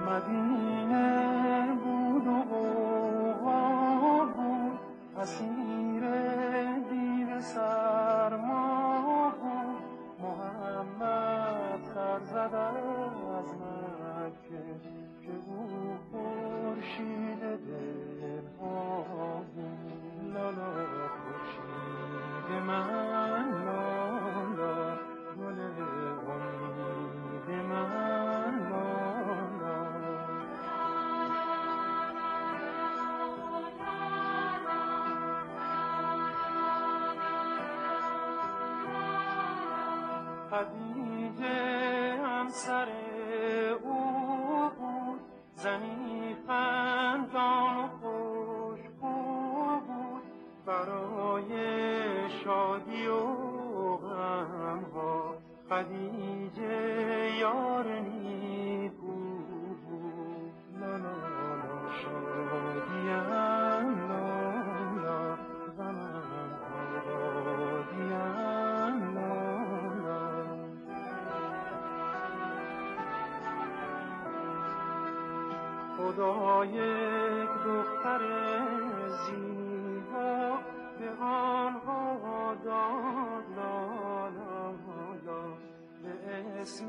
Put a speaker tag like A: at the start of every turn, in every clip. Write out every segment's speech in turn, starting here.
A: مدینه بود و غوغا بود، اسیر دیو سرما بود. محمد سر زد از مکه که او خورشید دلها بود. لالا خورشید من، لالا گل امید من، لالا. خدیجه همسر او بود، زنی خندان و خوش‌خو بود. برای شادی و غم‌ها خدیجه یار نیکو بود. لالا شادیم، لالا غمم آبادیم، لالا. خدا یک دختر زیبا به آنها داد، لالا به اسم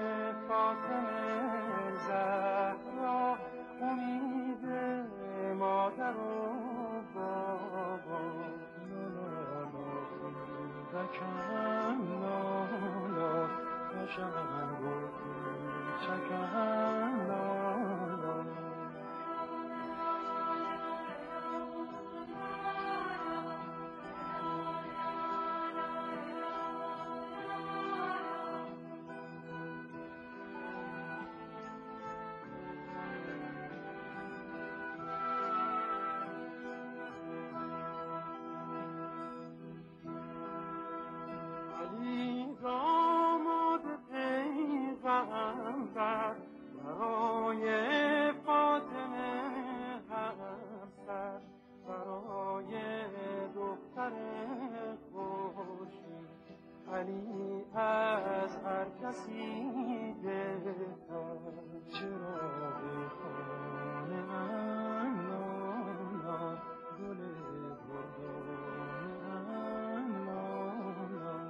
A: فاطمه زهرا، امید مادر و بابا. لالا خیزکم، لالا قشنگ و کوچکم، لالا. علی داماد پیغمبر برای فاطمه همسر، برای دختر خورشید علی از هر کسی بهتر. چراغ خانه من، لالا گل گلدان من، لالا.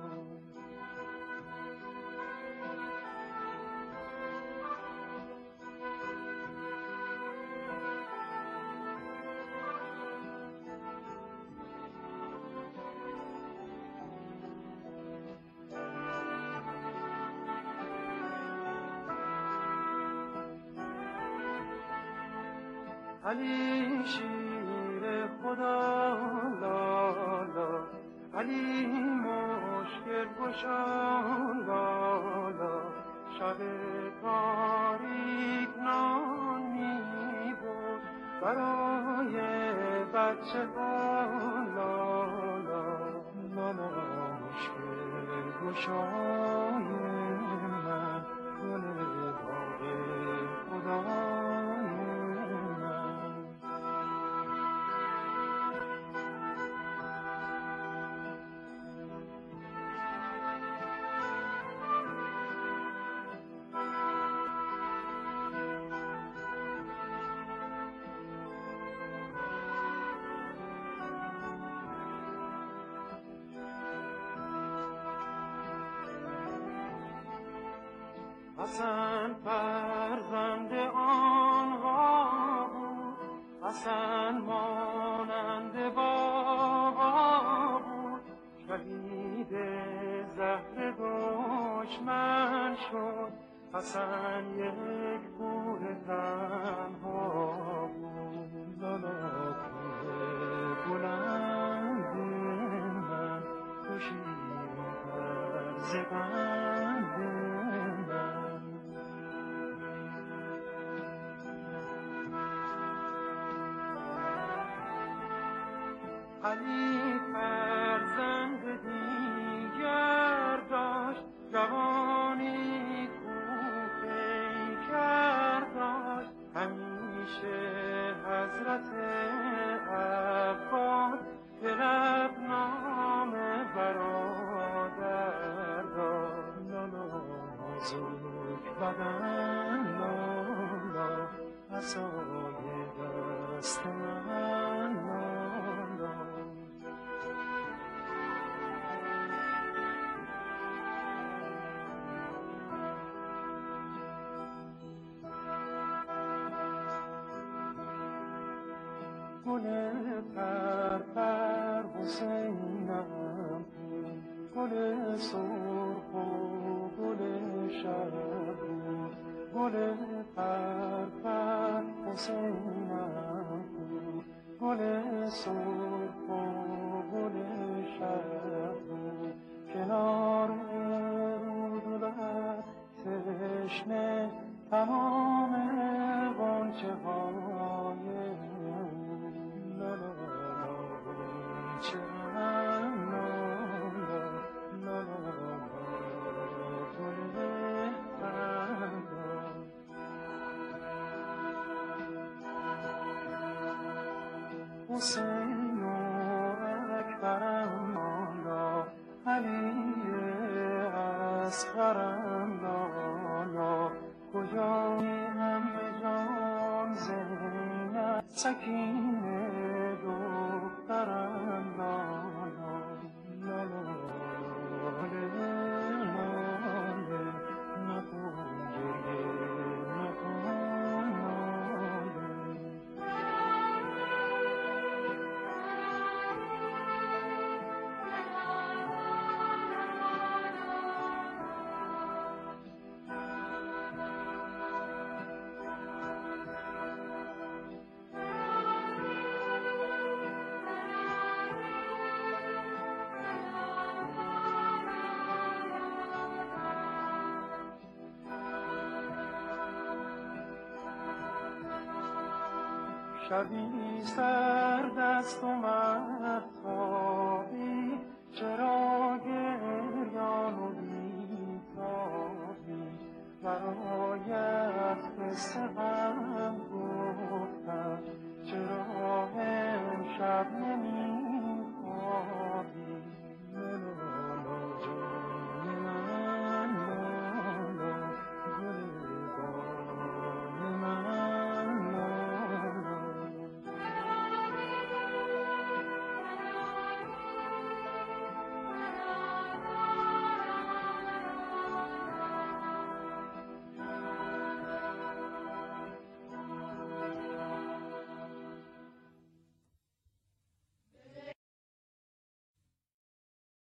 A: علی شیر خدا، لالا علی مشکل گشا، لالا شب تاریک نان می برد برای بچه ها، لالا مشکل گشای من، گل باغ خدای من. حسن فرزند آنها بود، حسن مانند بابا بود. شهید زهر دشمن شد، حسن یک پور تنها بود. لالا کوه بلند من، تو شیرین‌تر ز قند من. علی فرزند دیگر داشت، جوانی کوپیکر داشت. همیشه حضرت عباس به لب نام برادر داد. لالا نازک بدن، لالا عصای دست من گل پر حسینم، گل سرخ و گل شب، گل پر حسینم، گل سرخ و گل شب، کنار رود و تشنه تمام غنچه های حسین و اکبرم لالا، علی اصغرم لالا، کجایی همه جان زینب، سکینه دخترم لالا، لالا نکن گریه نکن. شبی سرد است و مهتابی، چرا گریان و بیتابی، برایت قصه